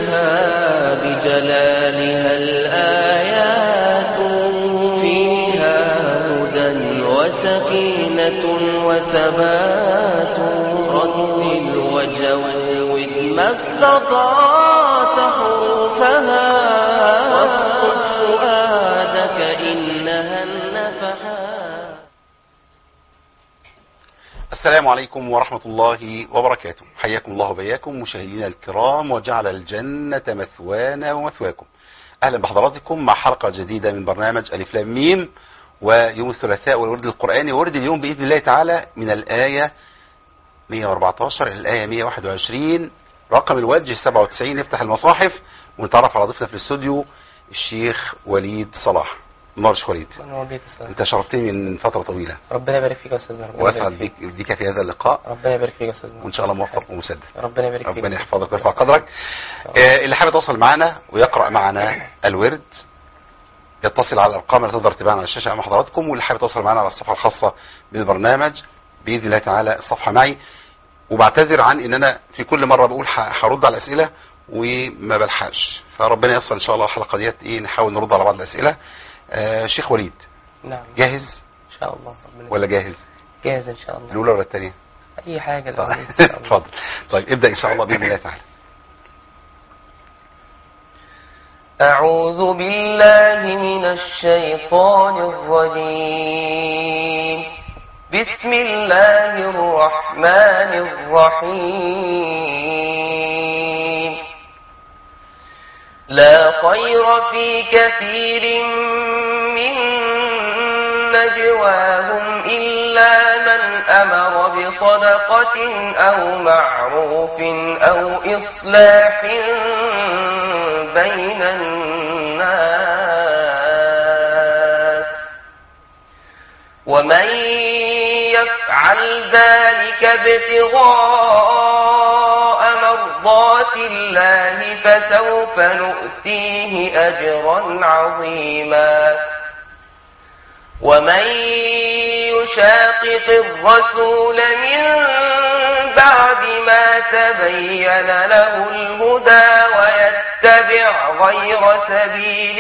تنهى بجلالها الآيات فيها هدى وسكينة وثبات رتل وجود ما استطعت حروفها واسقط فؤادك إنها النفحات. السلام عليكم ورحمة الله وبركاته. حياكم الله وبياكم مشاهدينا الكرام، وجعل الجنة مثوانا ومثواكم. أهلا بحضراتكم مع حلقة جديدة من برنامج ألف لام ميم، ويوم الثلاثاء والورد القرآني. ورد اليوم بإذن الله تعالى من الآية 114 إلى الآية 121، رقم الوجه 97. نفتح المصاحف ونتعرف على ضيفنا في الاستوديو الشيخ وليد صلاح. نور شيخ وليد، انت شرفتني من فترة طويلة. ربنا يبارك فيك يا استاذنا، واسعد بك في هذا اللقاء. ربنا يبارك فيك يا استاذنا، وان شاء الله موفق ومسدد. ربنا يبارك فيك، ربنا يحفظك ويرفع قدرك. اللي حابب يتواصل معنا ويقرأ معنا الورد يتصل على الارقام اللي تقدر تبان على الشاشة امام حضراتكم، واللي حابب يتواصل معنا على الصفحة الخاصة بالبرنامج باذن الله تعالى الصفحة معي. وبعتذر عن ان انا في كل مرة بقول هرد على الاسئلة وما بلحقش، فربنا ييسر ان شاء الله الحلقة ديت نحاول نرد على بعض الاسئلة. شيخ وليد، نعم جاهز ان شاء الله؟ ولا جاهز؟ جاهز ان شاء الله. الاولى ولا الثانيه؟ اي حاجه طيب. اتفضل. طيب ابدا ان شاء الله باذن الله تعالى. اعوذ بالله من الشيطان الرجيم. بسم الله الرحمن الرحيم. لا خير في كثير من نجواهم إلا من أمر بصدقة أو معروف أو إصلاح بين الناس، ومن يفعل ذلك ابتغاء مرضات الله فسوف نؤتيه أجرا عظيما. ومن يشاقق الرسول من بعد ما تبين له الهدى ويتبع غير سبيل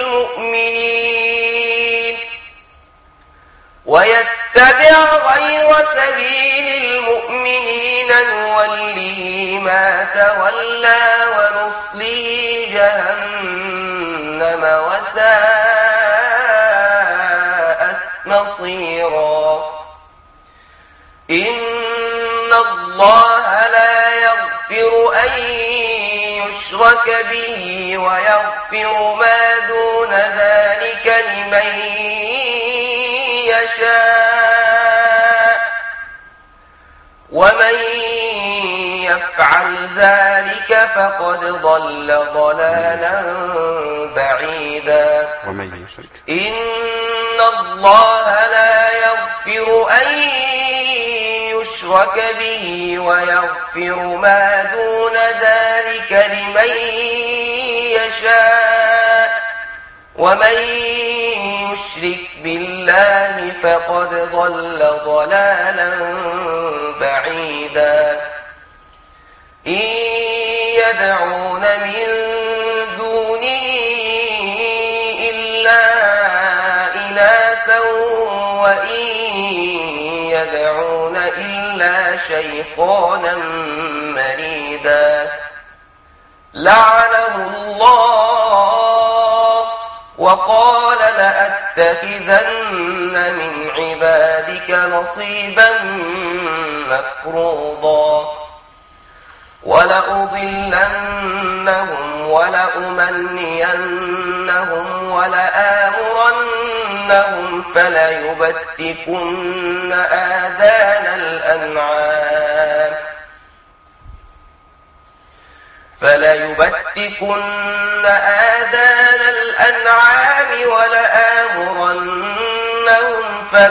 المؤمنين نوله ما تولى ونصليه جهنم وساءت مصيرا. إن الله لا يغفر أن يشرك به ويغفر ما دون ذلك لمن يشاء، ومن يفعل ذلك فقد ضل ضلالا بعيدا. ومن يشرك إن الله لا يغفر أن يشرك به ويغفر ما دون ذلك لمن يشاء، ومن يشرك بالله فقد ضل ضلالا بعيدا. إن يدعون من دونه إلا إناثا وإن يدعون إلا شيطانا مريدا. لعنه الله وقال لأتخذن من عبادك نصيبا مفروضا. ولأضلنهم ولأمنينهم ولآمرنهم فليبتكن آذان الأنعام ولآمرنهم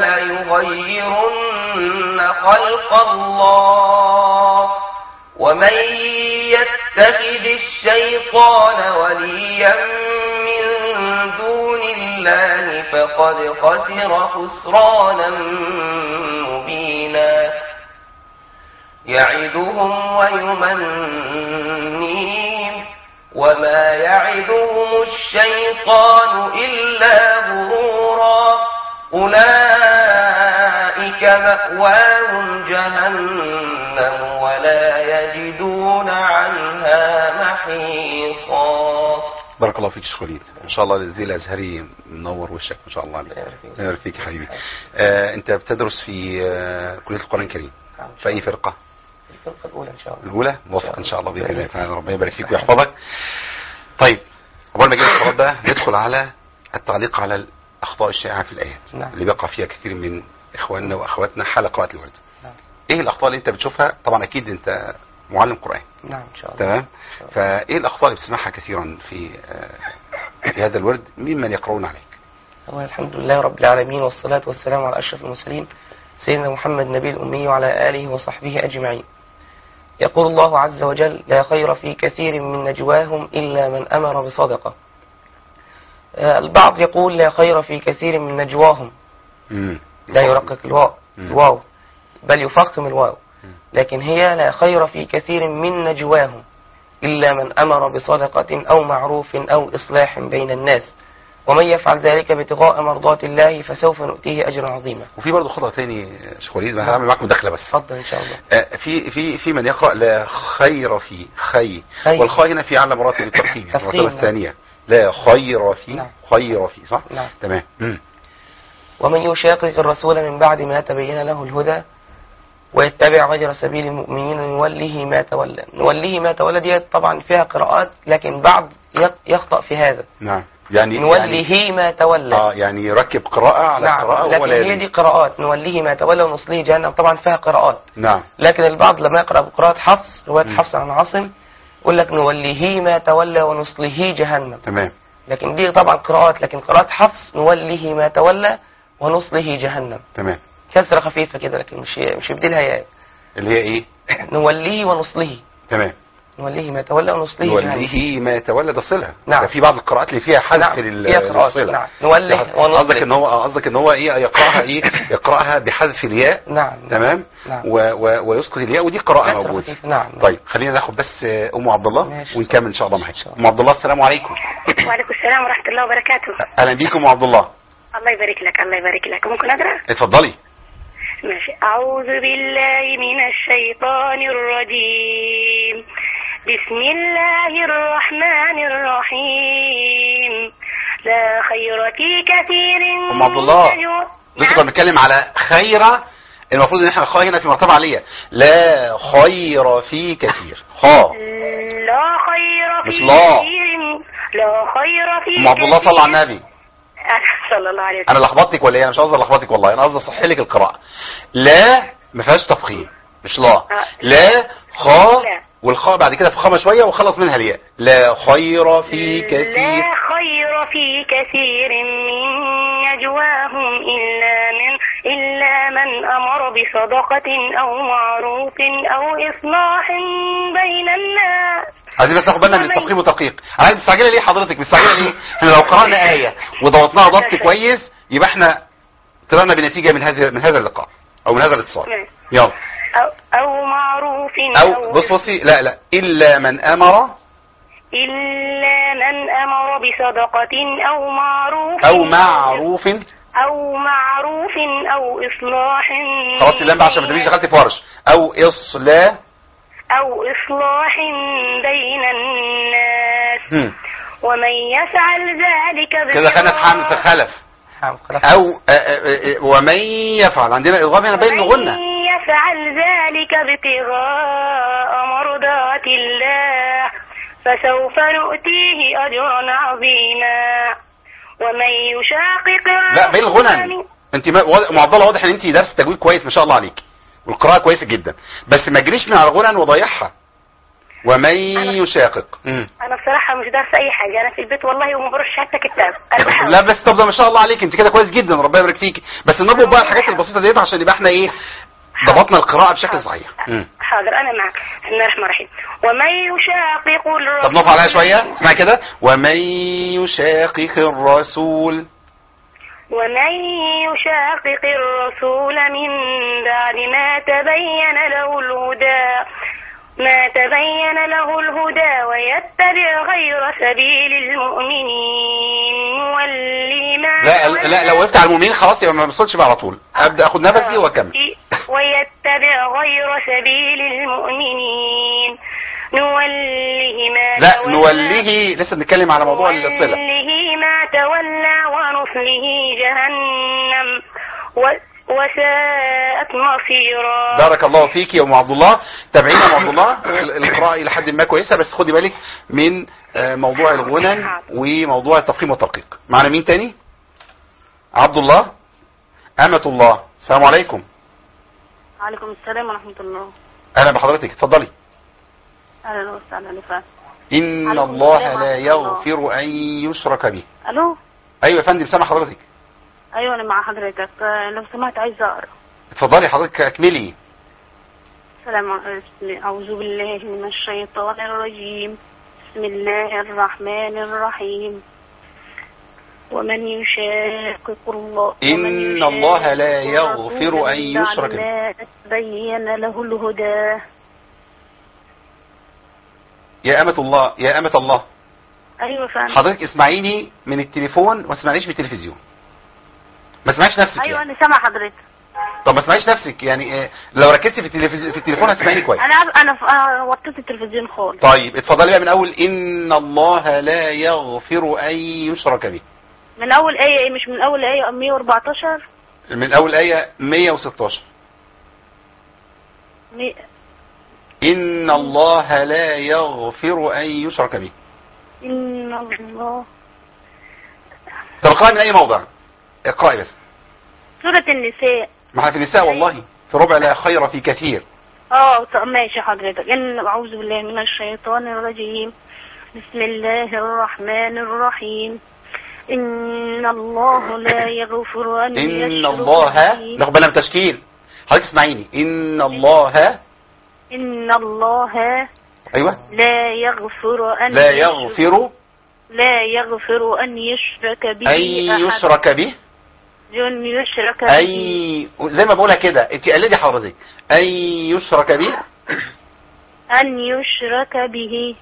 فليغيرن خلق الله. ومن يتخذ الشيطان وليا من دون الله فقد خسر خسرانا مبينا. يعدهم وما يعدهم الشيطان إلا غرورا أولئك مأواهم جهنم ولا يجدون عنها محيصا. بارك الله فيك شيخ وليد، ان شاء الله الزي الازهري منور وشك ما شاء الله عليك. يبارك فيك يا حبيبي. انت بتدرس في كلية القرآن الكريم في اي فرقة؟ الفرقة الأولى إن شاء الله. الأولى موفق إن شاء الله بإذن الله تعالى، ربنا يبارك فيك ويحفظك. طيب قبل ما نجي للصواب بقى ندخل على التعليق على الأخطاء الشائعة في الآيات. نعم. اللي بيقع فيها كثير من إخواننا وأخواتنا حال قراءة الورد. نعم. إيه الأخطاء اللي أنت بتشوفها؟ طبعا أكيد أنت معلم قرآن. نعم إن شاء الله. تمام. فإيه الأخطاء اللي بتسمعها كثيرا في هذا الورد ممن يقرؤون عليك؟ هو الحمد لله رب العالمين والصلاة والسلام على أشرف المرسلين سيدنا محمد نبي الأمي وعلى آله وصحبه أجمعين. يقول الله عز وجل: لا خير في كثير من نجواهم إلا من أمر بصدقة. البعض يقول لا خير في كثير من نجواهم، لا يرقق الواو بل يفخم الواو، لكن هي لا خير في كثير من نجواهم إلا من أمر بصدقة أو معروف أو إصلاح بين الناس، ومن يفعل ذلك ابتغاء مرضات الله فسوف نؤتيه أجرا عظيما. وفي برضه خطأ تاني شيخ وليد، انا هعمل معاك مداخله بس. اتفضل ان شاء الله. في من يقرأ لا خير في خي، والخاء هنا في اعلى مراتب التفخيم، يعني المرتبه الثانيه. لا خير في. نعم. خير في صح؟ نعم. تمام. ومن يشاقق الرسول من بعد ما تبين له الهدى ويتبع غير سبيل المؤمنين نوله ما تولى. نوله ما تولى دي طبعا فيها قراءات، لكن بعض يخطأ في هذا. نعم. يعني نوله ما تولى. يعني يركب قراءة على نعم. قراءة، لكن هي دي قراءات. نوله ما تولى ونصله جهنم طبعا فيها قراءات. نعم. لكن البعض لما يقرأ بقراءة حفص، رواية حفص عن عاصم، يقول لك نوله ما تولى ونصله جهنم. تمام. لكن دي طبعا قراءات، لكن قراءة حفص نوله ما تولى ونصله جهنم. تمام. كسرة خفيفة كده، لكن مش يبدلها يا اللي هي ايه؟ نوليه ونصله. تمام. نوليه ما تولى ونصله جهنم. نوليه ما تولى ده صلة. نعم. ده في بعض القراءات اللي فيها حذف. نعم. للصلة. نعم. نوله ونصله. قصدك ان هو ايه يقراها ايه؟ يقراها بحذف الياء. نعم. تمام. نعم. ويسقط الياء، ودي قراءة موجودة. نعم. طيب خلينا ناخد بس ام عبد الله ونكمل ان شاء الله معاك. ام عبد الله السلام عليكم. وعليكم السلام ورحمة الله وبركاته. اهلا بيكم ام عبد الله. الله يبارك لك. الله يبارك لك. ممكن أقرأ؟ اتفضلي. ماشي. أعوذ بالله من الشيطان الرجيم. بسم الله الرحمن الرحيم. لا خير في كثير من ام عبد الله لسه كنا بنتكلم على خيرة، المفروض ان احنا الخاء هنا في مرتبة عالية. لا خير في كثير. لا خير في مش لا. كثير. لا خير في ام عبد الله صلى على النبي صلى الله عليه وسلم. انا لخبطتك ولا ايه؟ انا مش قصدي لخبطك والله، انا قصدي اصحح لك القراءة. لا ما فيهاش تفخيم، مش لا. لا خاء، والخاء بعد كده فخامة شوية وخلص منها الياء. لا خير في كثير. لا خير في كثير من نجواهم إلا من أمر بصدقة أو معروف أو إصلاح بين الناس. عايزين بس ناخد بالنا من التفخيم والتدقيق. عايز مستعجله ليه حضرتك؟ مستعجله ليه؟ احنا لو قرأنا آية وضبطناها ضبط كويس يبقى احنا طلعنا بنتيجة من هذا اللقاء او من هذا الاتصال. يلا. أو معروف أو بصي لا إلا من أمر بصدقة أو معروف أو إصلاح. خلاص اللام بقى عشان ما تبقيش دخلتي في ورش. أو إصلاح بين الناس. ومن يفعل ذلك كده خلف حمزة خلف. أو ومن يفعل عندنا إضغام هنا بين غنة. يفعل ذلك ابتغاء مرضات الله فسوف نؤتيه أجرا عظيما. ومن يشاقق لا بين الغنى. انت معضله واضح ان انت درس تجويد كويس ما شاء الله عليك والقراءه كويسه جدا، بس ما تجريش من على الغنى وضيعها. ومن يشاقق. انا بصراحه مش دارسه اي حاجه، انا في البيت والله وما بروحش حتى كتاب. لا بس طب ده ما شاء الله عليك، انت كده كويس جدا ربنا يبارك فيك، بس نضرب بقى الحاجات البسيطه ديت عشان يبقى احنا ايه ضبطنا القراءه بشكل صحيح. حاضر انا معك. بسم الله الرحمن الرحيم. ومن يشاقق الرسول. طب نقف عليها شويه اسمع كده. ومن يشاقق الرسول. ومن يشاقق الرسول من بعد ما تبين له الهدى ما تبين له الهدى ويتبع غير سبيل المؤمنين نولي ما لا لو وقفت على المؤمنين خلاص يبقى ما بوصلش بقى على طول، ابدا اخد نفسي واكمل. ويتبع غير سبيل المؤمنين نوله ما لا نوليه، لسه بنتكلم على موضوع الصلة. نوله ما تولى ونصله جهنم وساءت مصيرا. بارك الله فيك يا ام عبد الله. تابعينا يا ام عبد الله، القراءة الى حد ما كويسة، بس خدي بالك من موضوع الغنى وموضوع التفخيم والترقيق. معنا مين تاني؟ عبد الله، أمة الله. السلام عليكم. وعليكم السلام ورحمة الله. اهلا بحضرتك، اتفضلي. اهلا وسهلا لك. ان الله لا يغفر ان يشرك به. الو. ايوه يا فندم، سامع حضرتك. ايوه انا مع حضرتك، لو سمحت عايزه اقرا. اتفضلي حضرتك اكملي. اعوذ بالله من الشيطان الرجيم. بسم الله الرحمن الرحيم. ومن يشاقق الله إن الله لا يغفر أن يشرك به. بين له الهدى. يا أمة الله، يا أمة الله. أيوة فعلا. حضرتك اسمعيني من التليفون وما تسمعنيش بالتلفزيون. ما تسمعيش نفسك. أيوة يعني. أنا سامع حضرتك. طب ما تسمعيش نفسك يعني، لو ركزتي في التليفون هتسمعيني كويس. أنا وطيت التلفزيون خالص. طيب اتفضلي بقى من أول. إن الله لا يغفر أن يشرك به. من أول آية، مش من أول آية 114. من أول آية 116. إن الله لا يغفر أن يشرك به. إن الله. طب اقرأي من أي موضع؟ اقرأي بس. سورة النساء. ما احنا في النساء والله، في ربع لا خير في كثير. طب ماشي حضرتك. أعوذ بالله من الشيطان الرجيم. بسم الله الرحمن الرحيم. إن الله لا يغفر أن يشرك إن الله، ناخد بالنا من تشكيل. حضرتك اسمعيني. إن الله أيوة لا يغفر أن يشرك به. أي زي ما بقولها كده، انت قلدي حضرتك. أن يشرك به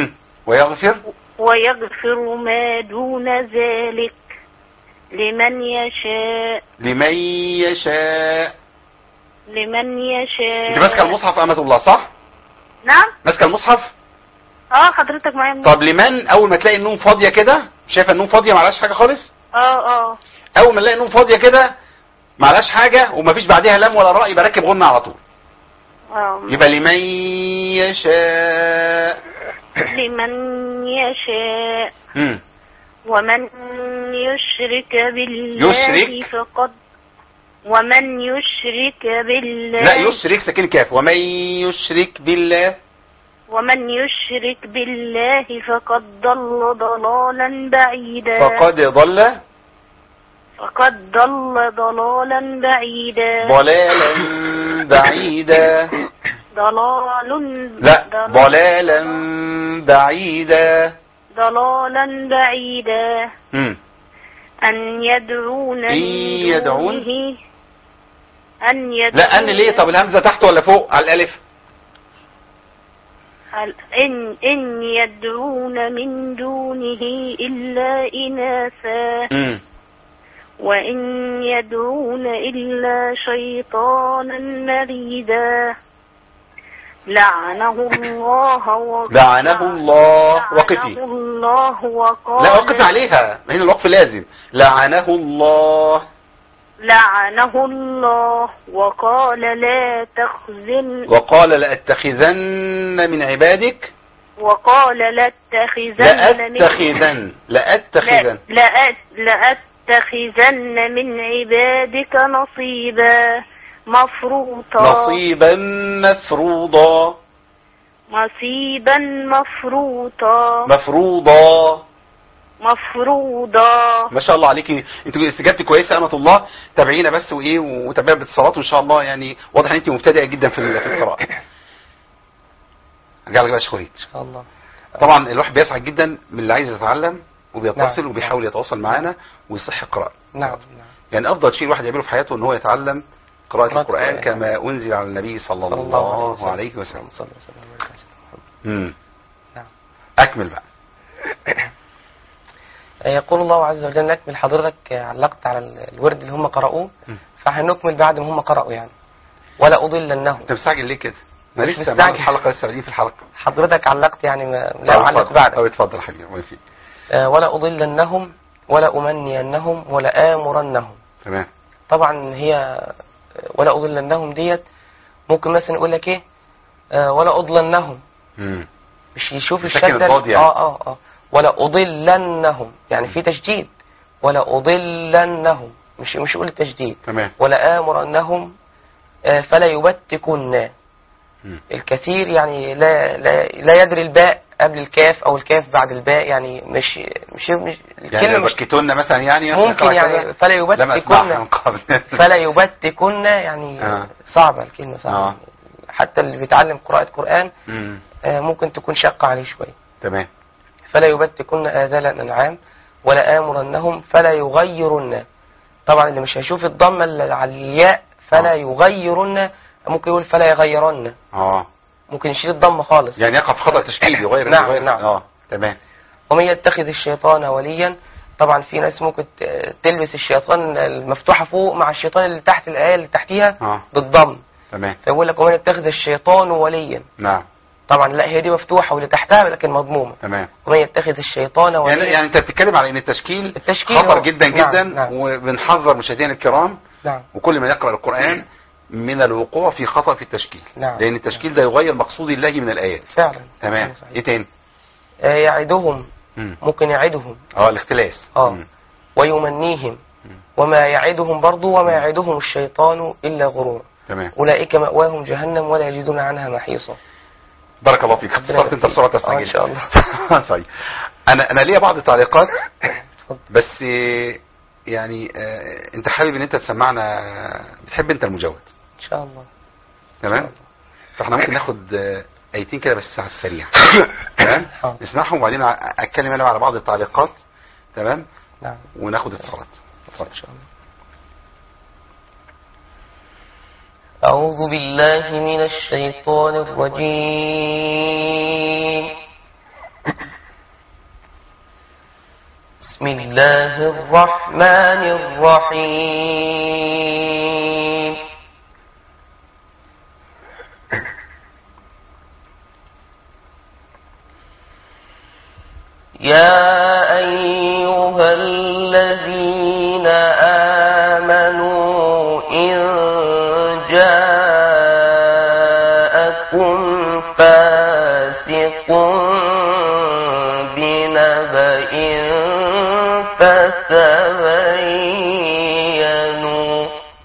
ويغفر ما دون ذلك لمن يشاء. انت ماسكه المصحف أمة الله صح؟ نعم ماسكه المصحف. حضرتك معايا. طب لمن اول ما تلاقي النون فاضيه كده، شايفه النون فاضيه معلهاش حاجه خالص. اول ما نلاقي النون فاضيه كده معلهاش حاجه ومفيش بعدها لام ولا راء، يبقى راكب غنى على طول. يبقى لمن يشاء. ومن يشرك بالله فقد. ومن يشرك بالله. لا يشرك ساكن كاف. ومن يشرك بالله فقد ضل ضلالا بعيدا. فقد ضل ضلالا بعيدا. ضلالا بعيدا. أن يدعون لا أن ليه؟ طب الهمزة تحت ولا فوق على الألف؟ إن يدعون من دونه إلا إناثا. وإن يدعون إلا شيطانا مريدا. لعنه الله وقفي. وقال. لا وقف عليها، هنا الوقف لازم. لعنه الله وقال لا تخزن. وقال لأتخذن من عبادك. لأتخذن من عبادك نصيبا مفروضا. ما شاء الله عليكي، انت استجابتي كويسه أمة الله. تابعينا بس وتابعي باتصالات وان شاء الله، يعني واضح ان انت مبتدئه جدا في القراءه. ارجع لك بقى شويه ان شاء الله. طبعا الواحد بيسعد جدا من اللي عايز يتعلم وبيتصل وبيحاول يتواصل معانا ويصح القراءه. نعم. يعني افضل شيء الواحد يعمله في حياته ان هو يتعلم قراءه القرآن كما انزل على النبي صلى الله عليه وسلم. نعم. اكمل بقى. يقول الله عز وجل نكمل. حضرتك علقت على الورد اللي هم قرأوه، فهنكمل بعد ما هم قرأوا يعني. ولا أضلنهم. انت مستعجل ليه كده؟ ما مش لسه مستعجل. الحلقة لسه بعدين في الحلقة. حضرتك علقت يعني لا أعلق بعد. اتفضل حبيبي. ولا أضلنهم ولا أمنينهم ولا آمرنهم. تمام. طبعا هي ولا أضلنهم ديت ممكن مثلا يقول لك ايه ولا أضلنهم، مش يشوف الشدة يعني. ولا أضلنهم يعني في تشديد. ولا أضلنهم مش يقول التشديد. تمام. ولا آمرنهم فلا يبتكن. الكثير يعني لا يدري الباء قبل الكاف او الكاف بعد الباء، يعني مش يعني يبكتن مثلا يعني ممكن يعني فلا يبتكن. فلا يبتكن يعني صعبة الكلمة صعبة. حتى اللي بيتعلم قراءة قرآن ممكن تكون شاقة عليه شوية. تمام. فلا يبتكن آذان الأنعام ولا آمرنهم فلا يغيرن. طبعا اللي مش هيشوف الضمة على الياء فلا يغيرن ممكن يقول فلا يغيرن. ممكن يشيل الضمة خالص يعني يقع في خطأ تشكيل يغير. نعم. تمام. ومن يتخذ الشيطان وليا. طبعا في ناس ممكن تلبس الشيطان المفتوحة فوق مع الشيطان اللي تحت الآية اللي تحتيها بالضم. تمام. فيقول لك ومن يتخذ الشيطان وليا. نعم. طبعا لا هي دي مفتوحة واللي تحتها لكن مضمومة. تمام. ومن يتخذ الشيطان وليا. يعني انت بتتكلم على ان التشكيل خطر جدا جدا. نعم. وبنحذر مشاهدينا الكرام. نعم. وكل من يقرأ القرآن من الوقوع في خطأ في التشكيل. نعم. لان التشكيل ده يغير مقصود الله من الآيات. فعلا. تمام. ايه تاني؟ يعدهم. ممكن يعدهم. الاختلاس. ويمنيهم. وما يعدهم برضو وما يعدهم الشيطان إلا غرور. تمام. أولئك مأواهم جهنم ولا يجدون عنها محيصا. بارك الله فيك. اختصرت انت بسرعة تستعجل. ان شاء الله. طيب. انا ليا بعض التعليقات بس يعني انت حابب ان انت تسمعنا، بتحب انت المجود ان شاء الله. تمام. فاحنا ممكن ناخد ايتين كده بس على السريع. تمام. نسمعهم وبعدين اتكلم انا على بعض التعليقات. تمام. نعم. وناخد اتصالات. اتفضل ان شاء الله. أعوذ بالله من الشيطان الرجيم. بسم الله الرحمن الرحيم. يا أيها الذين آمنوا إن جاءكم فاسق بنبأ فتبينوا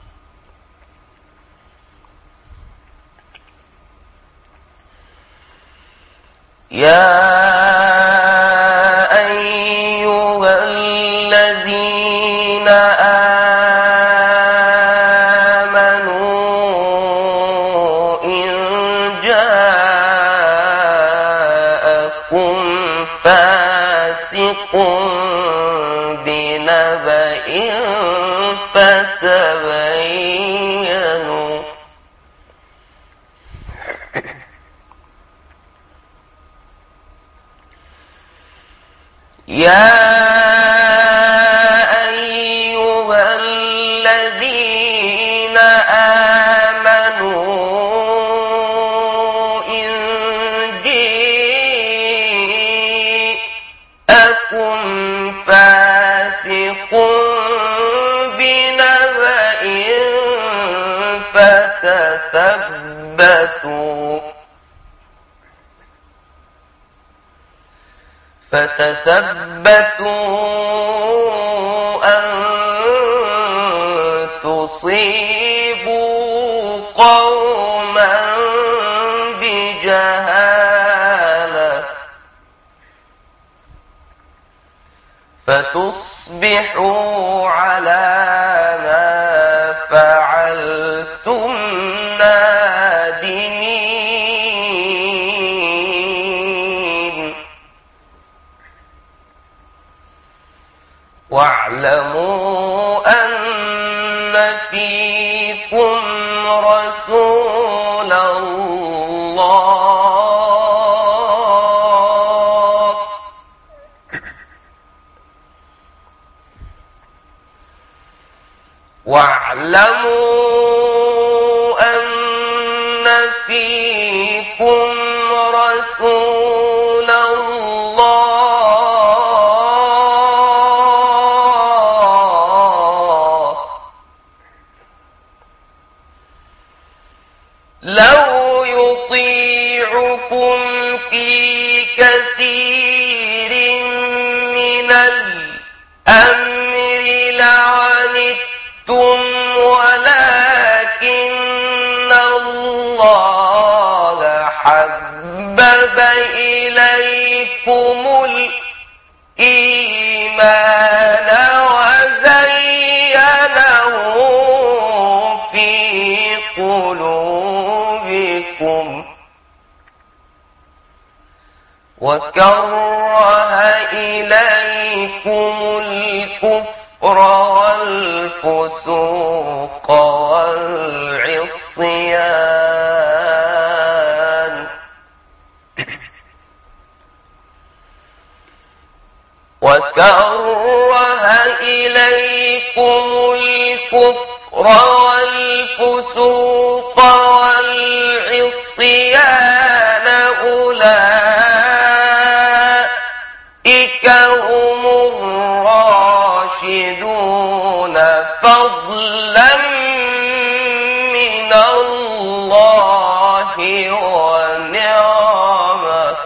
فتبينوا يا أيها الذين آمنوا إن جاءكم فاسق بنبأ فتثبتوا أن تصيبوا قوما بجهالة فتصبحوا على ما فعلتم نادمين واعلموا أن فيكم رسول الله واعلموا أن فيكم رسول الله لو يطيعكم في كثير من الأمر لعنتم ولكن الله حبب إليكم الإيمان وزينه في قلوبكم وكره إليكم الكفر والفسوق والعصيان أولئك هم الراشدون فضلا من الله ونعمة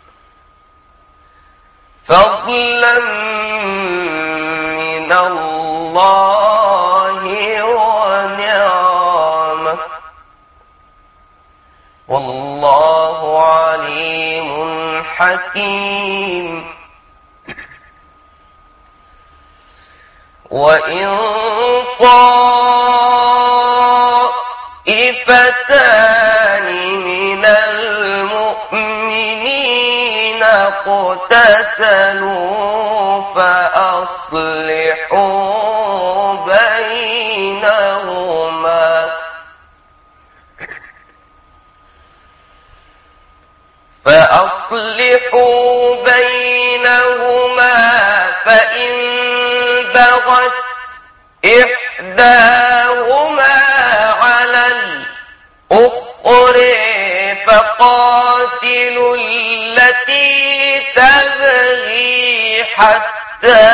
والله عليم حكيم وإن طائفتان من المؤمنين اقتتلوا فأصلحوا بينهما فإن بغت إحداهما على الأخر فقاتلوا التي تبغي حتى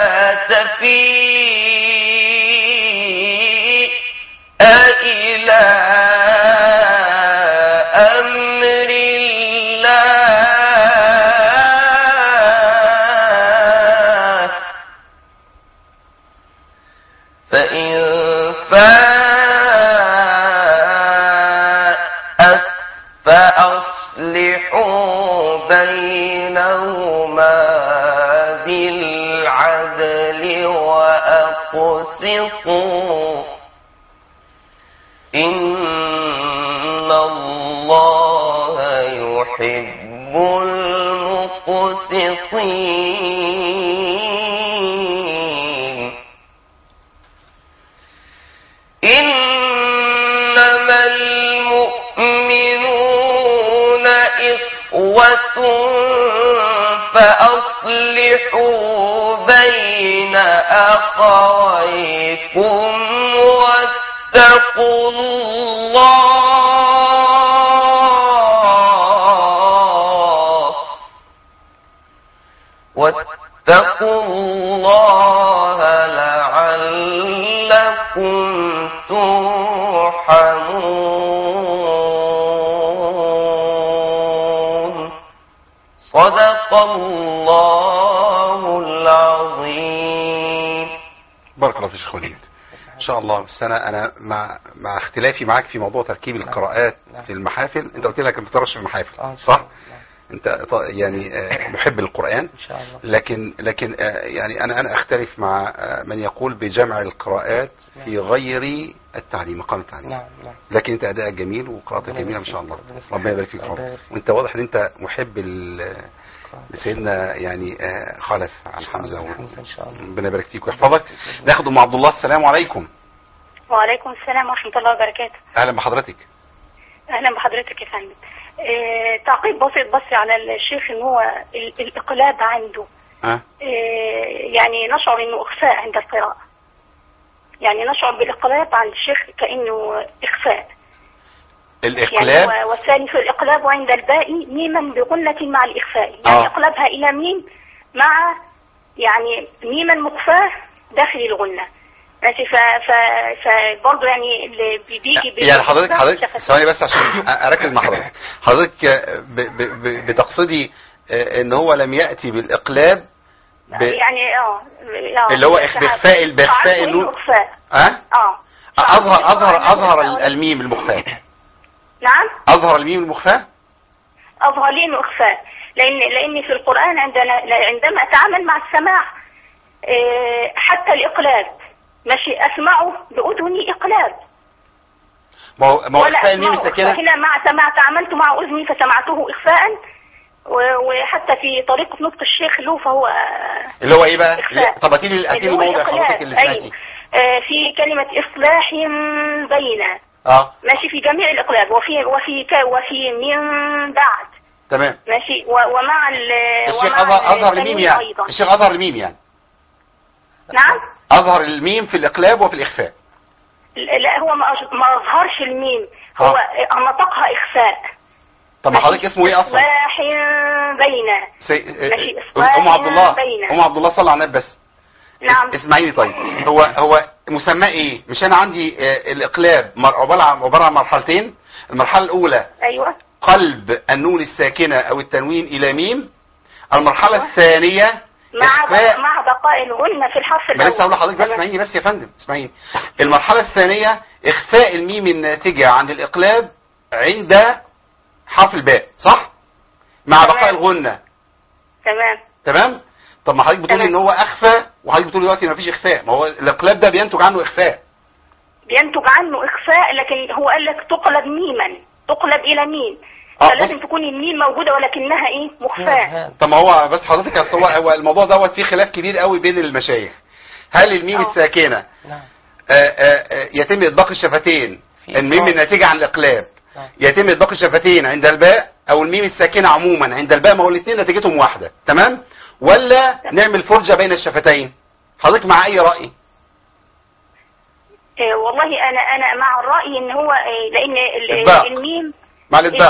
تفيء إلى أمر الله فإن فاءت فأصلحوا بينهما بالعدل وأقسطوا إن الله يحب المقسطين إنما المؤمنون إخوة فأصلحوا بين أخويكم واتقوا الله لعلكم ترحمون صدق الله العظيم. بارك الله فيك شيخ وليد ان شاء الله. بس انا مع اختلافي معاك في موضوع تركيب القراءات في المحافل. انت قلت لك ما بتقراش في المحافل صح؟ انت يعني محب للقرآن ان شاء الله. لكن يعني انا اختلف مع من يقول بجمع القراءات في غير التعليم مقام التعليم. نعم. لكن انت ادائك جميل وقراءتك جميله ما شاء الله. ربنا يبارك فيك. وانت واضح ان انت محب لسيدنا يعني خلف عن حمزه. ان شاء الله. ربنا يبارك فيك ويحفظك. ناخد ام عبد الله. السلام عليكم. وعليكم السلام ورحمة الله وبركاته. اهلا بحضرتك. اهلا بحضرتك يا فندم. تعقيب بسيط بس على الشيخ ان هو الاقلاب عنده يعني نشعر انه اخفاء عند القراءة. يعني نشعر بالإقلاب عند الشيخ كأنه إخفاء. الإقلاب يعني والثاني في الإقلاب عند الباء ميما بغنة مع الإخفاء، يعني إقلابها إلى ميم مع يعني ميما مخفاة داخل الغنة. ماشي. فبرضه يعني اللي بيجي يعني حضرتك ثواني بس عشان أركز مع حضرتك بتقصدي إن هو لم يأتي بالإقلاب يعني اللي هو بإخفاء النون. أظهر الميم المخفاة. نعم. أظهر الميم المخفاة. أظهر لين إخفاء، لأن في القرآن عندما أتعامل مع السماع حتى الإقلاب ماشي أسمعه بأذني إقلاب. ما هو إخفاء الميم الساكنة هنا مع تعاملت مع أذني فسمعته إخفاء، وحتى في طريقة نطق الشيخ له فهو اللي هو إيه بقى؟ طب أتيلي موضع حضرتك اللي سمعتي في كلمة إصلاح بين ماشي في جميع الإقلاب وفي من بعد. تمام. ماشي. ومع الشيخ أظهر الميم يعني الشيخ أظهر الميم يعني. نعم. أظهر الميم في الإقلاب وفي الإخفاء. لا هو ما أظهرش الميم، هو نطقها إخفاء. طب ما حضرتك اسمه إيه أصلا؟ إصلاح بين. ماشي. أم عبد الله صلى على النبي بس. نعم. اسمعيني طيب، هو مسمى ايه؟ مش انا عندي الاقلاب عباره عن مرحلتين. المرحله الاولى ايوه قلب النون الساكنه او التنوين الى ميم. المرحله الثانيه مع بقاء الغنه في الحرف الاول. لسه هقول لحضرتك بس اسمعيني بس يا فندم اسمعيني. المرحله الثانيه اخفاء الميم الناتجه عند الاقلاب عند حرف الباء، صح؟ مع بقاء الغنه. تمام. طب ما حضرتك بتقولي ان هو اخفى وحضرتك بتقولي دلوقتي ما فيش اخفاء، ما هو الاقلاب ده بينتج عنه اخفاء. لكن هو قال لك تقلب ميما، تقلب الى ميم، فلازم تكون الميم موجوده ولكنها ايه؟ مخفاه. طب ما هو بس حضرتك هو الموضوع دوت فيه خلاف كبير قوي بين المشايخ. هل الميم الساكنه يتم اطباق الشفتين الميم الناتجه عن الاقلاب يتم اطباق الشفتين عند الباء، او الميم الساكنه عموما عند الباء؟ ما هو الاثنين نتيجتهم واحده، تمام؟ ولا نعمل فرجة بين الشفتين؟ حضرتك مع اي رأي؟ والله انا مع الرأي ان هو لان الميم مع الإطباق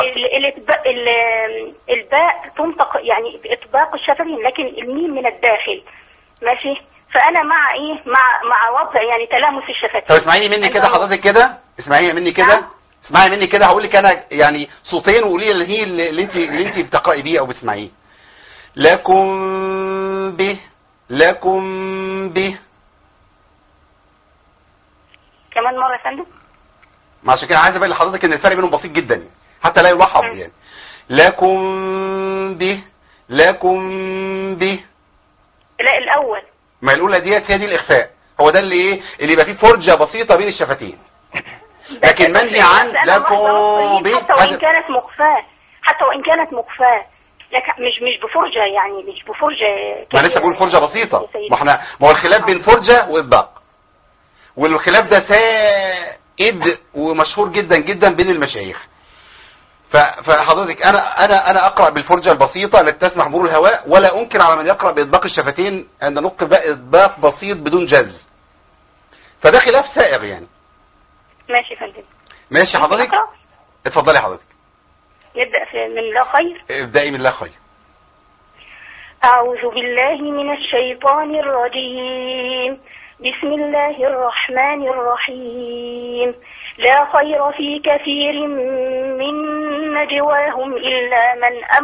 الباء تنطق يعني بإطباق الشفتين، لكن الميم من الداخل. ماشي. فانا مع ايه؟ مع وضع يعني تلامس الشفتين. طب اسمعيني مني كده حضرتك كده، اسمعيني مني كده هقول لك انا يعني صوتين وقولي اللي هي اللي انت بتقرأي بيه او بتسمعيه. لكم به كمان مرة يا فندم. عشان كده عايز ابين لحضرتك ان الفرق بينهم بسيط جدا يعني. حتى لا يلاحظ يعني. لكم به لا الاول، ما الاولى ديت هي دي الاخفاء، هو ده اللي ايه اللي يبقى فيه فرجة بسيطة بين الشفتين. لكن منهي عن لكم به حتى وان كانت مخفاة مش بفرجة، يعني مش بفرجة. ما لسه بقول فرجة بسيطة. ما هو الخلاف بين فرجة واطباق، والخلاف ده سائد ومشهور جدا جدا بين المشايخ. فحضرتك انا اقرأ بالفرجة البسيطة التي تسمح مرور الهواء، ولا انكر على من يقرأ باطباق الشفتين عند نطق بقى اطباق بسيط بدون جز. فده خلاف سائغ يعني. ماشي يا فندم. ماشي حضرتك. اتفضلي حضرتك. نبدأ من لا خير. ابدأي من لا خير. أعوذ بالله من الشيطان الرجيم. بسم الله الرحمن الرحيم. لا خير في كثير من نجواهم إلا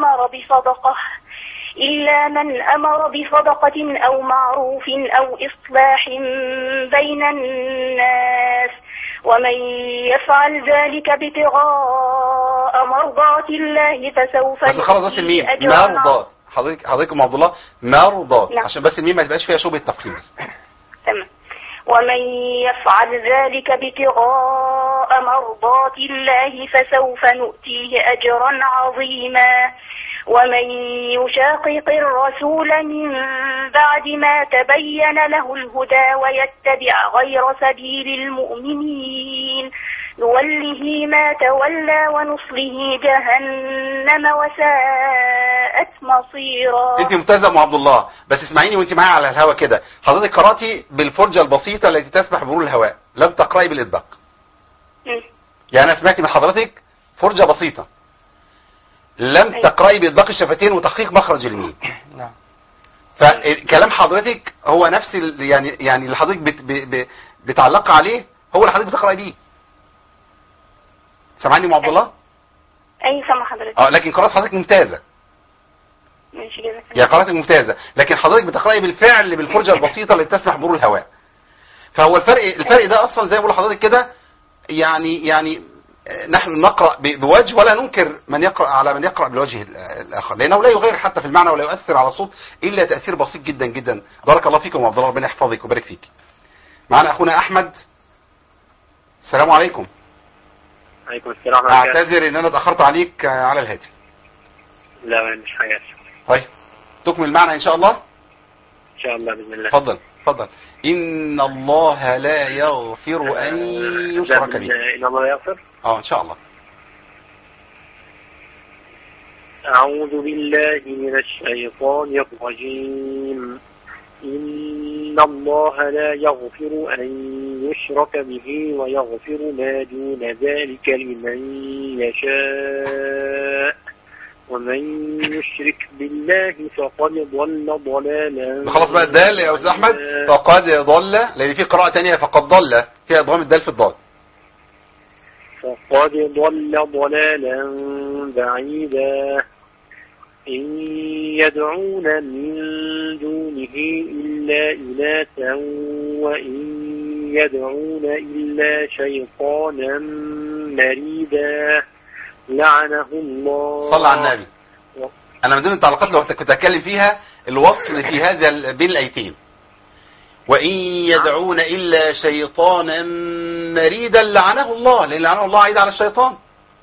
من أمر بصدقة أو معروف أو إصلاح بين الناس، ومن يفعل ذلك ابتغاء مرضات الله فسوف نؤتيه أجرا عظيما. حضرتك ام عبد الله مرضات، عشان بس الميم ما تبقاش فيها شبهة تفخيم. تمام. ومن يفعل ذلك ابتغاء مرضات الله فسوف نؤتيه أجرا عظيما. ومن يشاقق الرسول من بعد ما تبين له الهدى ويتبع غير سبيل المؤمنين نوله ما تولى ونصله جهنم وساءت مصيرا. انت ممتازه ام عبد الله، بس اسمعيني وانت معايا على الهواء كده. حضرتك قراتي بالفرجه البسيطه التي تسمح بمرور الهواء، لم تقراي بالاطباق. يعني انا سمعت من حضرتك فرجه بسيطه، لم تقراي باطباق الشفتين وتحقيق مخرج الميم. نعم. فكلام حضرتك هو نفس يعني اللي حضرتك بتعلق عليه هو اللي حضرتك بتقراي بيه. سامعني ام عبد الله؟ اي سامع حضرتك. لكن قراءة حضرتك ممتازة. ماشي كده. يعني قراءتك ممتازة، لكن حضرتك بتقراي بالفعل بالفرجة البسيطة اللي تسمح بمرور الهواء. فهو الفرق ده اصلا زي ما بقول لحضرتك كده، يعني نحن نقرأ بوجه ولا ننكر من يقرأ على من يقرأ بالوجه الآخر، لأنه لا يغير حتى في المعنى ولا يؤثر على الصوت إلا تأثير بسيط جدا جدا. بارك الله فيكم وعبد الله، ربنا يحفظك ويبارك فيك. معنا أخونا أحمد. السلام عليكم. عليكم السلام. أعتذر إن أنا اتأخرت عليك على الهاتف. لا مش حاجة. طيب تكمل المعنى إن شاء الله؟ إن شاء الله بإذن الله. تفضل. إن الله لا يغفر أن يشرك به. إن الله يغفر؟ إن شاء الله. أعوذ بالله من الشيطان الرجيم. إن الله لا يغفر أن يشرك به ويغفر ما دون ذلك لمن يشاء ومن يشرك بالله فقد ضل ضلالا. خلاص بقى الدال يا أستاذ أحمد، فقد ضل، لأن في قراءة تانية فقد ضل فيها إضغام الدال في الضاد. فقد ضل ضلالا بعيدا. إن يدعون من دونه إلا إناثا وإن يدعون إلا شيطانا مريدا لعنه الله. صلى على النبي. أنا من ضمن التعليقات اللي كنت أتكلم فيها الوصل في هذا بين الآيتين، وإن يدعون إلا شيطانا مريدا لعنه الله، لأن لعنه الله عيد على الشيطان.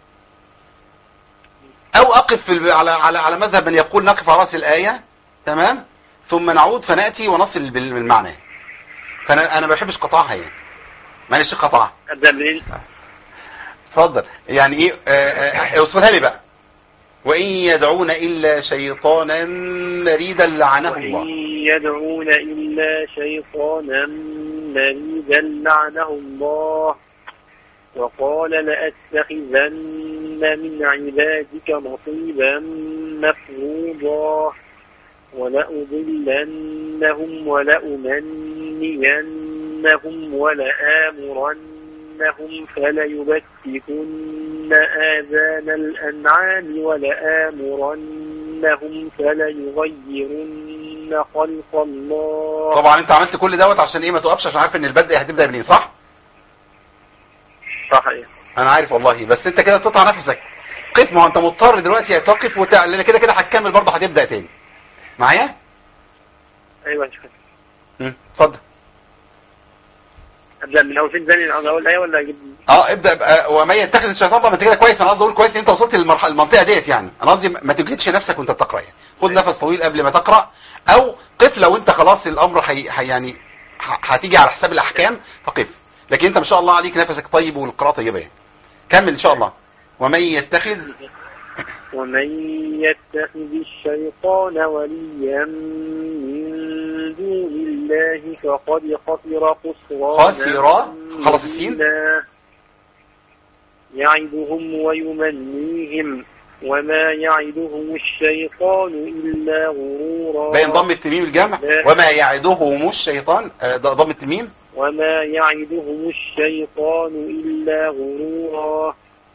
أو أقف على مذهب من يقول نقف على رأس الآية، تمام، ثم نعود فنأتي ونصل بالمعنى. فأنا ما بحبش قطعها، يعني معلش قطعها. أبدأ منين؟ اتفضل. يعني إيه؟ اوصلها لي بقى. وإن يدعون إلا شيطانا مريدا لعنه الله. وإن يدعون إلا شيطانا مريدا لعنه الله. وقال لأتخذن من عبادك نصيبا مفروضا ولأضلنهم ولأمنينهم ولآمرنهم فليبتكن آذان الأنعام ولآمرنهم فليغيرن خلق الله. طبعا انت عملت كل دوت عشان ايه؟ ما توقفش، عشان عارف ان البدء هتبدأ منين، صح؟ صحيح. انا عارف والله، بس انت كده تقطع نفسك. قف، ما انت مضطر دلوقتي هتوقف لان كده هتكمل برضه، هتبدأ تاني معايا. ايوه شكرا. اتفضل. ابدا من اول فين ثاني؟ انا اقول ايه ولا اجيب؟ ابدا بقى. وما يتخذ الشيطان بقى. ما انت كده كويس، انا قصدي اقول كويس ان انت وصلت المنطقه ديت، يعني انا قصدي ما تجهدش نفسك وانت بتقرا، يعني خد نفس طويل قبل ما تقرا، او قف لو انت خلاص الامر يعني هتيجي على حساب الاحكام فقف، لكن انت ما شاء الله عليك نفسك طيب والقراءه طيبه يعني. كمل ان شاء الله. ومن يتخذ الشيطان وليا من دون الله فقد خسر خسرانا خلص السين. يعدهم ويمنيهم وما يعدهم الشيطان إلا غرورا. باين ضم التميم الجمع. وما يعدهم الشيطان، ضم التميم. وما يعدهم الشيطان إلا غرورا.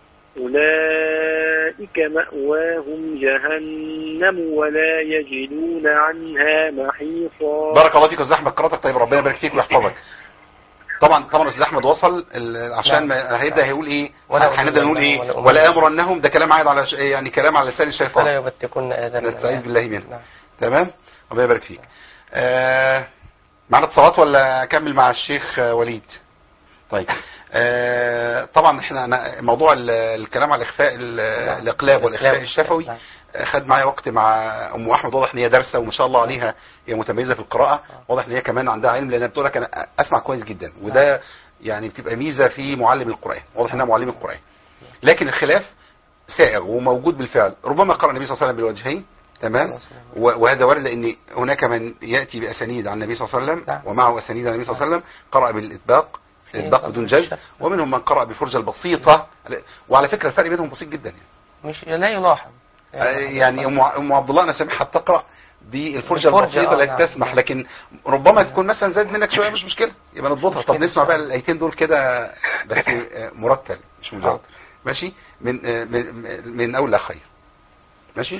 أولئك مأواهم جهنم ولا يجدون عنها محيصا. بارك الله فيك يا أستاذ أحمد، قراءتك طيب، ربنا يبارك فيك ويحفظك. طبعا أستاذ أحمد وصل عشان هيبدأ هيقول ايه، هنبدأ نقول ايه، ولا أمرنهم، ده كلام عايد على يعني كلام على لسان الشيطان. فلا يبتكن آذان. نستعيذ بالله منه. تمام، ربنا يبارك فيك. معنا اتصالات ولا اكمل مع الشيخ وليد؟ طيب. طبعا احنا موضوع الكلام على الاخفاء الاقلاب والاخفاء الشفوي خد معايا وقت مع ام احمد. واضح ان هي دارسه وما شاء الله عليها، هي متميزه في القراءه، واضح ان هي كمان عندها علم، لانها بتقول لك انا اسمع كويس جدا، وده يعني بتبقى ميزة في معلم القرآن، واضح انها معلم القرآن. لكن الخلاف سائغ وموجود بالفعل. ربما قرأ النبي صلى الله عليه وسلم بالوجهين، تمام، وهذا وارد لان هناك من يأتي بأسانيد عن النبي صلى الله عليه وسلم ومعه أسانيد عن النبي صلى الله عليه وسلم قرأ بالإطباق بدون جلد، ومنهم من قرأ بالفرجة البسيطة. وعلى فكرة الفرق بينهم بسيط جدا يعني. مش لا يلاحظ يعني ام عبد الله انا سامحها بتقرأ بالفرجة البسيطة التي تسمح، لكن ربما تكون مثلا زاد منك شوية، مش مشكلة، يبقى نضبطها. طب نسمع بقى الايتين دول كده بس مرتل مش مجرد، ماشي، من اول خير، ماشي.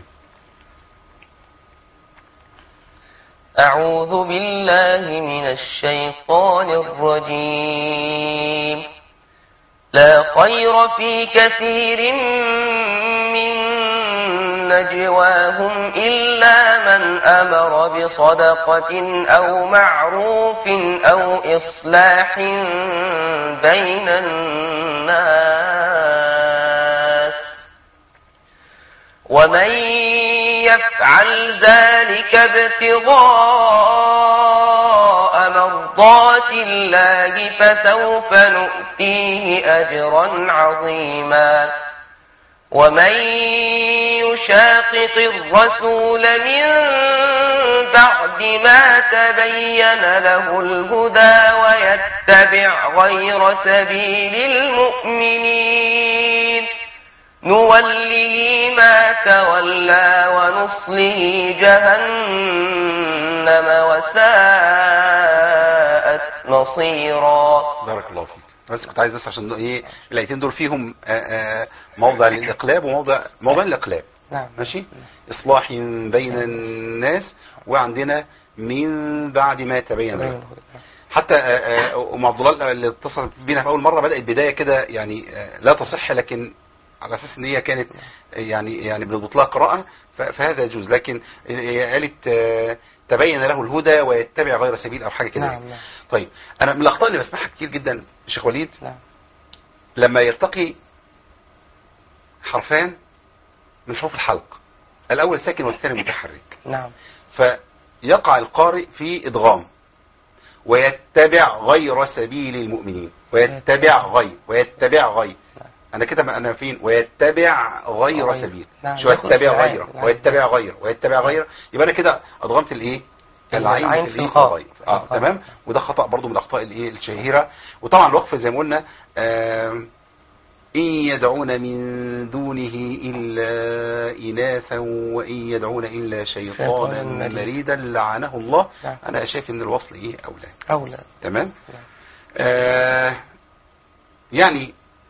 أعوذ بالله من الشيطان الرجيم. لا خير في كثير من نجواهم إلا من أمر بصدقة أو معروف أو إصلاح بين الناس، ومن يفعل ذلك ابتغاء مرضات الله فسوف نؤتيه أجرا عظيما. ومن يشاقق الرسول من بعد ما تبين له الهدى ويتبع غير سبيل المؤمنين نوله ما تولى ونصله جهنم وساءت مصيرا. بارك الله فيك. بس كنت عايز بس عشان ايه الايتين دول فيهم موضع للاقلاب وموضع الاقلاب. نعم. ماشي. اصلاح بين الناس، وعندنا من بعد ما تبين له. حتى ام عبد الله اللي اتصلت بينا في اول مره بدات بدايه كده يعني لا تصح، لكن على اساس ان هي كانت يعني بنضبط لها قراءه، فهذا يجوز. لكن قالت تبين له الهدى ويتبع غير سبيل او حاجه كده. نعم. طيب انا من الاخطاء اللي بسمعها كتير جدا الشيخ وليد، نعم، لما يلتقي حرفان من حروف الحلق، الاول ساكن والثاني متحرك، نعم، فيقع القارئ في ادغام ويتبع غير سبيل المؤمنين، ويتبع غير انا كده انا فين؟ ويتبع غير سبيل، شو يتبع غيره ويتبع غيره، يبقى انا كده ادغمت الايه؟ العين في الغاء. تمام. وده خطأ برضو من الاخطاء الايه الشهيره. وطبعا الوقف زي ما قلنا ان يدعون من دونه الا اناثا وان يدعون الا شيطانا مريدا لعنه الله. انا شايف ان الوصل ايه اولى. تمام. يعني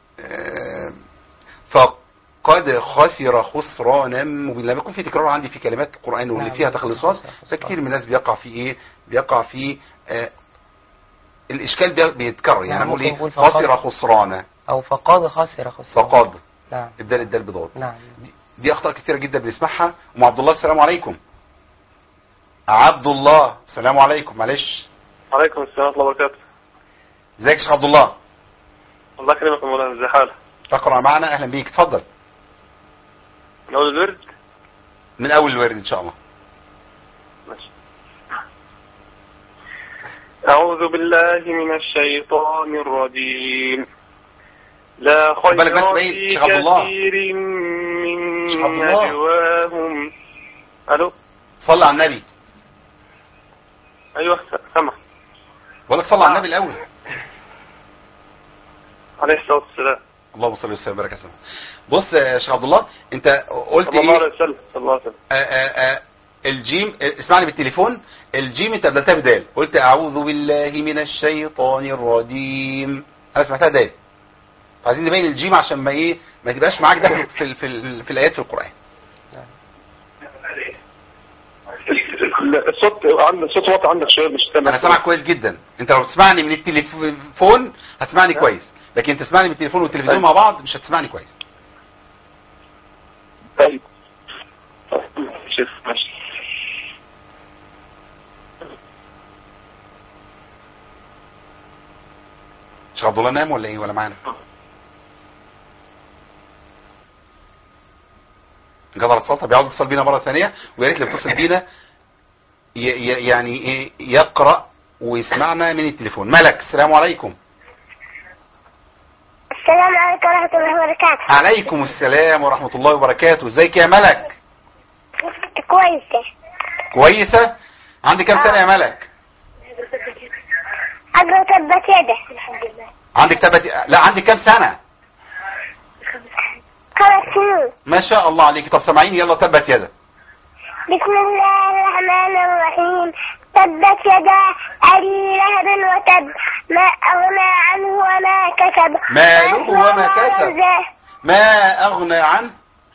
فقد خسر خسرانا مبينا. لما يكون في تكرار عندي في كلمات القرآن واللي فيها تخليصات، فكتير من الناس بيقع في الاشكال بيتكرر. يعني نقول ايه؟ خسر خسرانا او فقد خسر خسرانا. فقد. نعم. الدال بضاد. نعم. دي اخطاء كتيره جدا بنسمعها. ام عبد الله السلام عليكم. عبد الله السلام عليكم. معلش. عليكم السلام ورحمه الله وبركاته. ازيك يا شيخ عبد الله؟ الله يكرمك يا مولانا، ازي حالك؟ تقرأ معنا؟ اهلا بيك، اتفضل. من اول الورد؟ من اول الورد ان شاء الله. ماشي. اعوذ بالله من الشيطان الرجيم. لا خير في كثير من نجواهم. الو، صلى على النبي. ايوه سمع. بقول لك صلى على النبي الاول عليه الصلاه والسلام. اللهم صل وسلم وبارك عليه. بص يا شيخ عبد الله، انت قلت صلى الله عليه وسلم. صلى الله عليه وسلم. الجيم، اسمعني بالتليفون، الجيم انت بدلتها بدال، قلت اعوذ بالله من الشيطان الرجيم، انا سمعتها دال. عايزين نبين الجيم عشان ما تبقاش معاك داخل في الايات في القرآن. الصوت واطي عندك شويه، مش سامع. انا سامعك كويس جدا. انت لو تسمعني من التليفون هتسمعني كويس، لكن انت تسمعني من التليفون والتلفزيون مع بعض مش هتسمعني كويس. طيب شوف ماشي. شيخ عبد الله نام ولا ايه ولا معانا؟ جدر اتصل بيعود يتصل بينا مره ثانيه، ويا ريت اللي يتصل بينا يعني ايه يقرا ويسمعنا من التليفون. ملك السلام عليكم. السلام عليكم ورحمة الله وبركاته. عليكم السلام ورحمة الله وبركاته. ازيك يا ملك؟ كويسة. كويسة؟ عندك كام سنة يا ملك؟ أقرأ تبت يده. الحمد لله. عندك لا عندك كام سنة؟ 5 سنين. ما شاء الله عليك. طب سامعيني يلا تبت يدك. بسم الله الرحمن الرحيم. تبت يدا أبي لهب وتب ما أغنى عنه وما كسب. ماله وما كسب. ما أغنى عنه.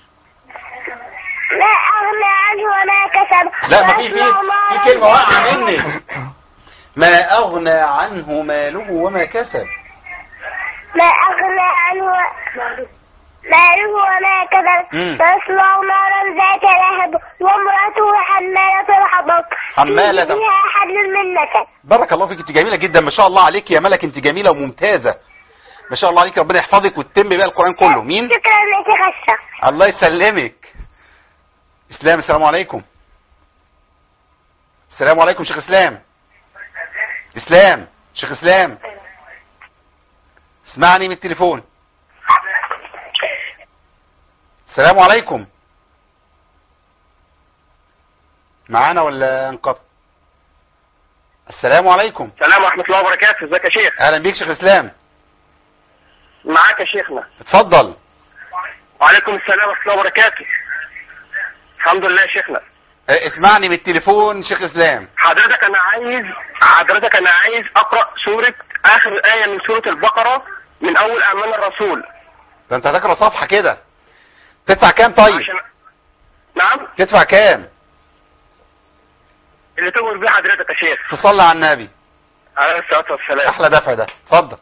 ما أغنى عنه وما كسب. لا ما في كلمة واقعة مني. ما أغنى عنه ماله وما كسب. ما أغنى عنه ماله وما كسب. تصلى نارا ذات لهب وامرأته حمالة الحطب. حمالة فيها حبل من مسد. بارك الله فيك. انت جميلة جدا ما شاء الله عليك يا ملك. انت جميلة وممتازة ما شاء الله عليك. ربنا يحفظك وتتم بقى القرآن كله. مين؟ شكرا يا شيخ أشرف. الله يسلمك. اسلام السلام عليكم. السلام عليكم شيخ اسلام. اسلام شيخ اسلام اسمعني من التليفون. السلام عليكم. معانا ولا انقطع؟ السلام عليكم. السلام ورحمة الله وبركاته. ازيك يا شيخ؟ اهلا بيك شيخ اسلام. معاك يا شيخنا. اتفضل. وعليكم السلام ورحمة الله وبركاته. الحمد لله يا شيخنا. اسمعني من التليفون شيخ اسلام. حضرتك انا عايز اقرأ سورة اخر آية من سورة البقرة من اول اعمال الرسول. ده انت هتقرأ صفحة كده. تدفع كام طيب؟ نعم. تدفع كام؟ اللي تؤمر بيه حضرتك يا شيخ. تصلي على النبي عليه الصلاة والسلام. احلى دفع ده. اتفضل.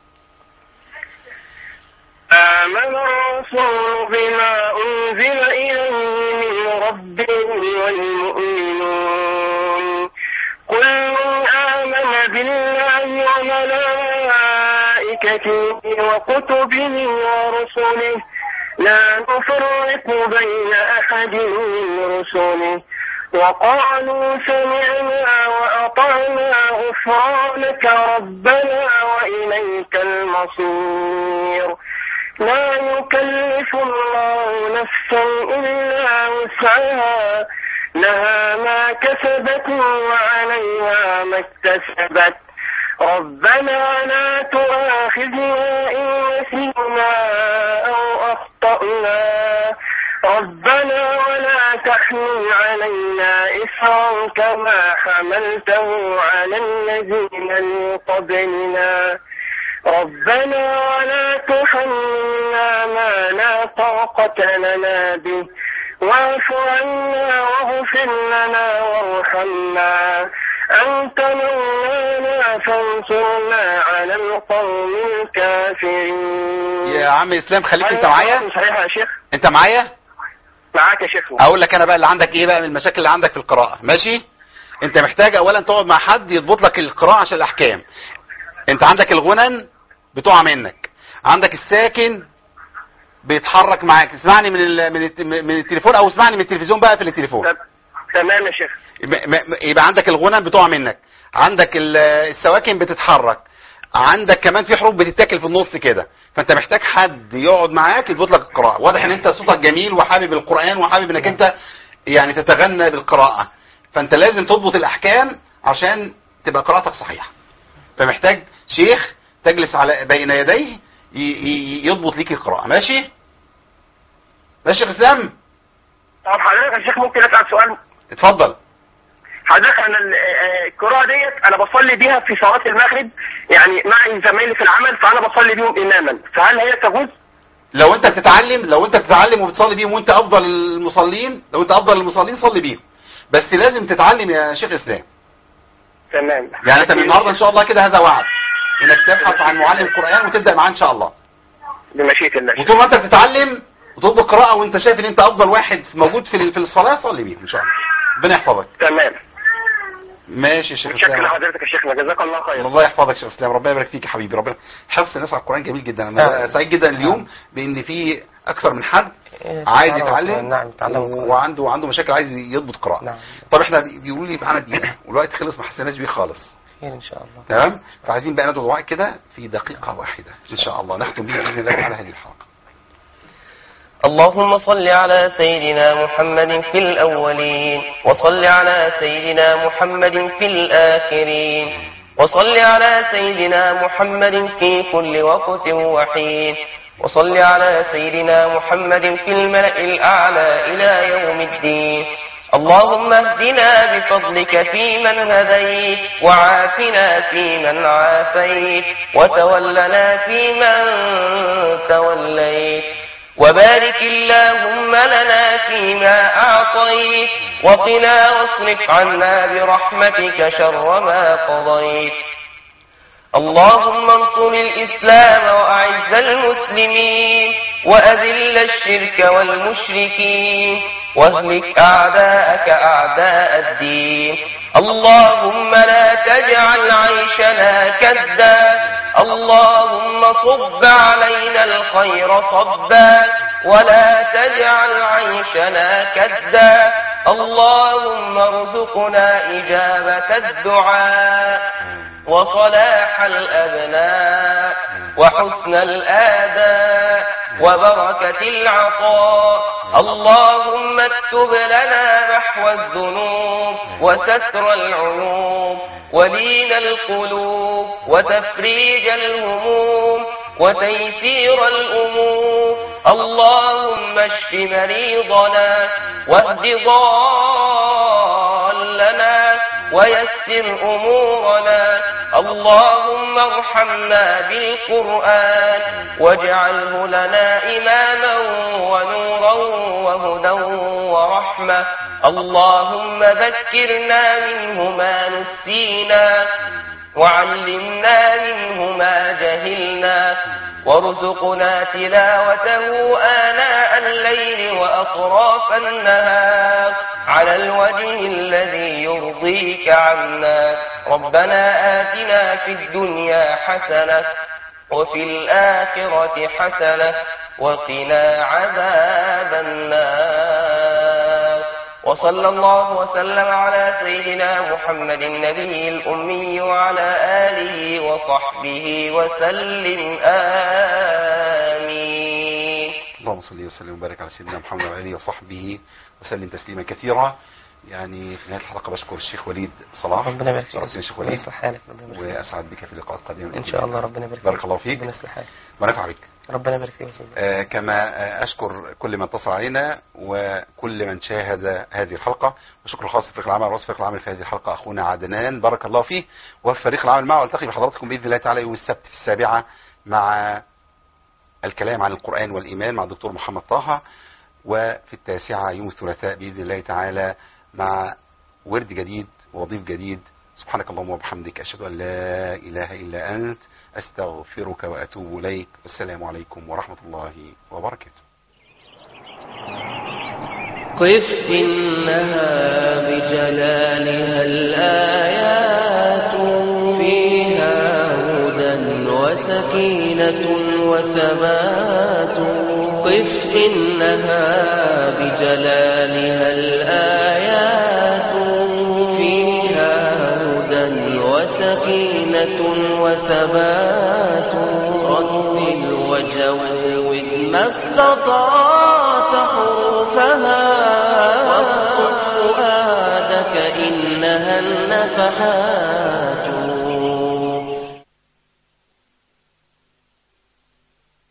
آمن الرسول بما أنزل إليه من ربه والمؤمنون كل آمن بالله وملائكته وكتبه ورسله لا نفرق بين أحد من رسله وقالوا سمعنا وأطعنا غفرانك ربنا وإليك المصير لا يكلف الله نفسا إلا وسعها لها ما كسبت وعليها ما اكتسبت ربنا لا تؤاخذنا إن نسينا أو أخطأنا ربنا ولا تحمل علينا إصرا كما حملته على الذين من قبلنا ربنا ولا تحملنا ما لا طاقة لنا به واعف عنا واغفر لنا وارحمنا أنت مولانا فانصرنا على القوم الكافرين. يا عم اسلام خليك انت معايا. صحيح يا شيخ. انت معايا؟ معاك يا شيخ. اقول لك انا بقى اللي عندك ايه بقى من المشاكل اللي عندك في القراءة. ماشي. انت محتاج اولا تقعد مع حد يضبط لك القراءة عشان الاحكام. انت عندك الغنن بتقع منك. عندك الساكن بيتحرك معاك. اسمعني من التليفون او اسمعني من التلفزيون بقى في التليفون. تمام يا شيخ. يبقى عندك الغنن بتقع منك. عندك السواكن بتتحرك. عندك كمان في حروف بتتاكل في النص كده. فانت محتاج حد يقعد معاك يضبط لك القراءة. واضح ان انت صوتك جميل وحابب القرآن وحابب انك انت يعني تتغنى بالقراءة. فانت لازم تضبط الاحكام عشان تبقى قراءتك صحيحة. فمحتاج شيخ تجلس على بين يديه يضبط ليك القراءة. ماشي ماشي يا اسلام. طب حضرتك يا شيخ ممكن اسال سؤال؟ اتفضل. حضرتك انا القراءة ديت انا بصلي بيها في صلاة المغرب يعني مع زمايلي في العمل فانا بصلي بيهم اماما فهل هي تجوز؟ لو انت بتتعلم وبتصلي بيهم وانت افضل المصلين صلي بيهم. بس لازم تتعلم يا شيخ اسلام. تمام. يعني انت من النهارده ان شاء الله كده هذا وعد انك تبحث عن معلم قرآن وتبدأ معاه ان شاء الله بمشيئة الله. وطول ما انت بتتعلم وتطبق قراءة وانت شايف ان انت افضل واحد موجود في الصلاة صلي بيهم ان شاء الله. ربنا يحفظك. تمام ماشي يا شيخ اسلام. شكرا لحضرتك يا شيخنا جزاك الله خير. الله يحفظك يا شيخ اسلام. ربنا يبارك فيك يا حبيبي. ربنا حفظ الناس على القرآن جميل جدا. انا سعيد جدا اليوم بان في اكثر من حد عايز يتعلم. نعم وعنده مشاكل عايز يضبط قراءة. نعم. طب احنا بيقولوا لي معانا دقيقة والوقت خلص ما حسيناش بيه خالص. خير إن شاء الله. تمام. فعايزين بقى ندعو دعاء كده في دقيقة واحدة إن شاء الله نختم به بإذن الله تعالى هذه الحلقة. اللهم صل على سيدنا محمد في الأولين، وصل على سيدنا محمد في الآخرين، وصل على سيدنا محمد في كل وقت وحين، وصل على سيدنا محمد في الملأ الأعلى إلى يوم الدين. اللهم اهدنا بفضلك فيمن هديت، وعافنا فيمن عافيت، وتولنا فيمن توليت، وبارك اللهم لنا فيما أعطيت، وقنا واصرف عنا برحمتك شر ما قضيت. اللهم انصر الإسلام وأعز المسلمين، وأذل الشرك والمشركين، واهلك أعداءك أعداء الدين. اللهم لا تجعل عيشنا كدا، اللهم صب علينا الخير صبا، ولا تجعل عيشنا كدا. اللهم ارزقنا إجابة الدعاء، وصلاح الأبناء، وحسن الآداء، وبركة العطاء. اللهم اكتب لنا محو الذنوب، وستر العيوب، ولين القلوب، وتفريج الهموم، وتيسير الأمور. اللهم اشف مريضنا، واهد ضالنا، ويسر أمورنا. اللهم ارحمنا بالقرآن، واجعله لنا إماما ونورا وهدى ورحمة. اللهم ذكرنا منه ما نسينا، وعلمنا منه ما جهلنا، وارزقنا تلاوته آناء الليل وأطراف النهار على الوجه الذي يرضيك عنا. ربنا آتنا في الدنيا حسنة، وفي الآخرة حسنة، وقنا عذاب النار. وصلى الله وسلم على سيدنا محمد النبي الأمي وعلى آله وصحبه وسلم. آمين. اللهم صل وسلم وبارك على سيدنا محمد وعلى آله وصحبه وسلم تسليما كثيرا. يعني في نهاية الحلقة بشكر الشيخ وليد صلاح. ربنا يبارك فيك الشيخ وليد، وأسعد بك في لقاءات قادمة إن شاء الله. ربنا يبارك فيك. بارك الله فيك ونفع بك. ربنا يبارك فيك. كما أشكر كل من اتصل علينا وكل من شاهد هذه الحلقة، وشكر خاص لفريق العمل ورئيس فريق العمل في هذه الحلقة أخونا عدنان بارك الله فيه، وفي فريق العمل معه. والتقي بحضراتكم بإذن الله تعالى يوم السبت في 7 مع الكلام عن القرآن والإيمان مع الدكتور محمد طه، وفي 9 يوم الثلاثاء بإذن الله تعالى مع ورد جديد ووظيف جديد. سبحانك اللهم وبحمدك، أشهد أن لا إله إلا أنت، أستغفرك وأتوب إليك. والسلام عليكم ورحمة الله وبركاته. قف إنها بجلالها الآيات، فيها هدى وسكينة وثبات. قف إنها بجلالها الآيات، فيها هدى وسكينة وثبات. رتل وجود ما استطعت حروفها، واصف فؤادك إنها النفحات.